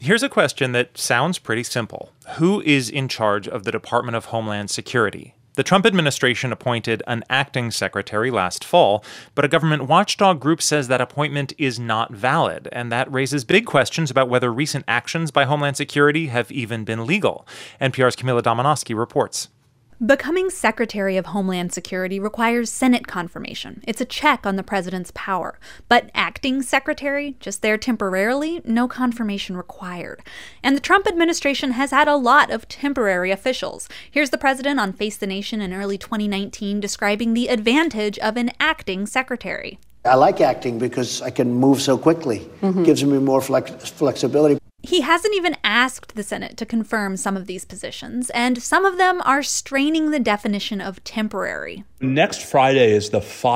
Here's a question that sounds pretty simple. Who is in charge of the Department of Homeland Security? The Trump administration appointed an acting secretary last fall, but a government watchdog group says that appointment is not valid, and that raises big questions about whether recent actions by Homeland Security have even been legal. NPR's Camila Domonoske reports. Becoming Secretary of Homeland Security requires Senate confirmation. It's a check on the president's power. But acting secretary, just there temporarily, no confirmation required. And the Trump administration has had a lot of temporary officials. Here's the president on Face the Nation in early 2019 describing the advantage of an acting secretary. I like acting because I can move so quickly. Gives me more flexibility. He hasn't even asked the Senate to confirm some of these positions, and some of them are straining the definition of temporary. Next Friday is the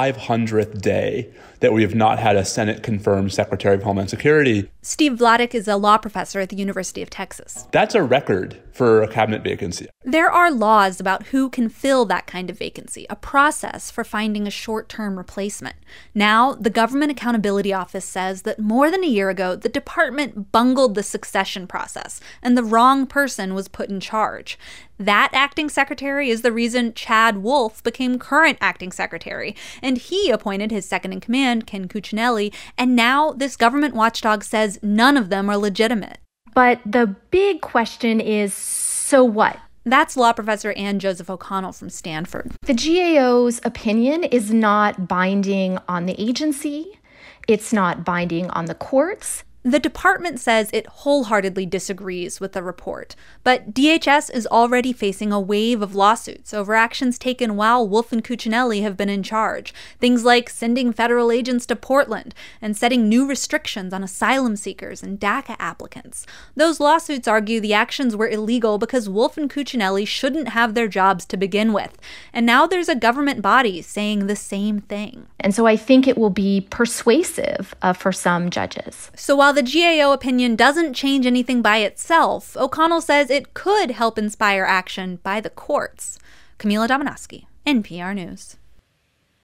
500th day that we have not had a Senate-confirmed Secretary of Homeland Security. Steve Vladeck is a law professor at the University of Texas. That's a record for a cabinet vacancy. There are laws about who can fill that kind of vacancy, a process for finding a short-term replacement. Now, the Government Accountability Office says that more than a year ago, the department bungled the succession process, and the wrong person was put in charge. That acting secretary is the reason Chad Wolf became current acting secretary, and he appointed his second-in-command, Ken Cuccinelli, and now this government watchdog says none of them are legitimate. But the big question is, so what? That's law professor Ann Joseph O'Connell from Stanford. The GAO's opinion is not binding on the agency. It's not binding on the courts. The department says it wholeheartedly disagrees with the report, but DHS is already facing a wave of lawsuits over actions taken while Wolf and Cuccinelli have been in charge. Things like sending federal agents to Portland and setting new restrictions on asylum seekers and DACA applicants. Those lawsuits argue the actions were illegal because Wolf and Cuccinelli shouldn't have their jobs to begin with. And now there's a government body saying the same thing. And so I think it will be persuasive for some judges. So while the GAO opinion doesn't change anything by itself, O'Connell says it could help inspire action by the courts. Camila Domonoske, NPR News.